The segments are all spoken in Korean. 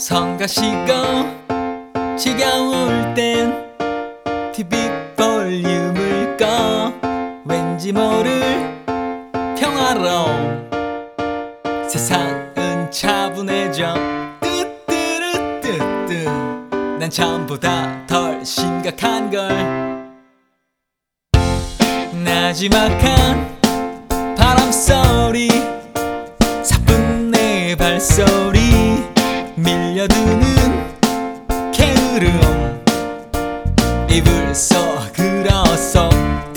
성가시고 지겨울 땐 TV 볼륨을 꺼 왠지 모를 평화로움 세상은 차분해져 뜨뜨르뜨뜨 난 전보다 덜 심각한걸 나지막한 바람소리 사뿐 내 발소리 밀려드는 게으름 이불 속으로서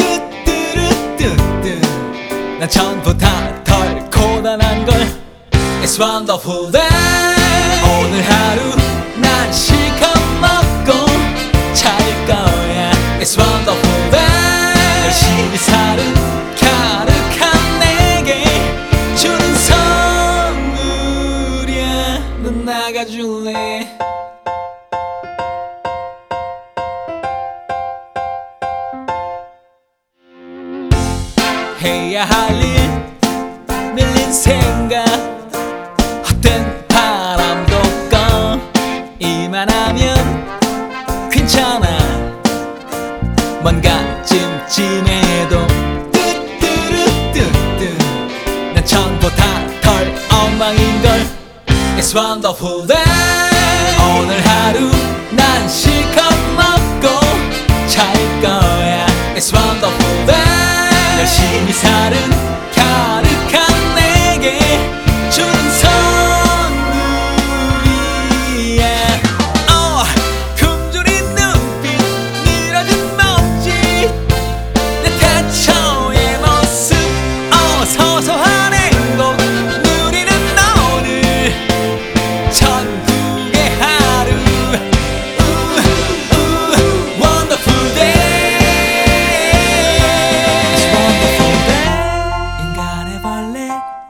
뜨뜨르뜨뜨 난 전보다 덜 고단한걸 It's wonderful day 오늘 하루 난 실컷 먹고 잘 거야 It's wonderful day 열심히 사는 가득한 내게 주는 선물이야 넌 나가줄래 해야 할 일 밀린 생각 헛된 바람도 꺼 이만하면 괜찮아 뭔가 찜찜해도 뜨뜨르뜨뜨 난 전보다 덜 엉망인걸 It's wonderful day 오늘 하루 난 실컷 먹고 잘 거야 It's wonderful day 열심히 사는 가득한 내게 주는 선물이야 굶주린 눈빛 늘어진 몸짓 내 태초의 모습 소소한 행복 누리는 오늘 천국의 하루 Wonderful day It's wonderful day 인간의 벌레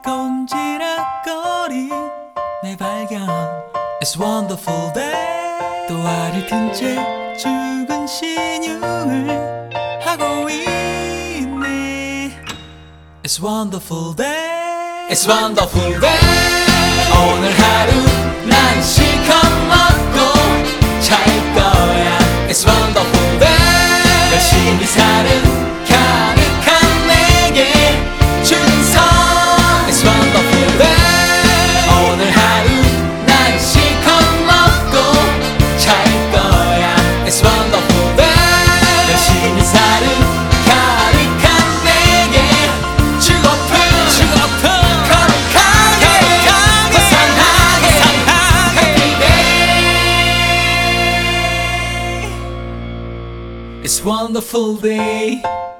꼼지락거리 내 발견 It's wonderful day 또 알을 튼 채 죽은 신용을 하고 있네 It's wonderful day It's wonderful day 오늘 하루 난 실컷 먹고 잘 거야 It's wonderful day 열심히 사는 가득한 내게 주는 선 It's wonderful day 오늘 하루 난 실컷 먹고 잘 거야 It's wonderful day 열심히 사는 가득한 내게 주고픈 거룩하게 화상하게 Happy day It's wonderful day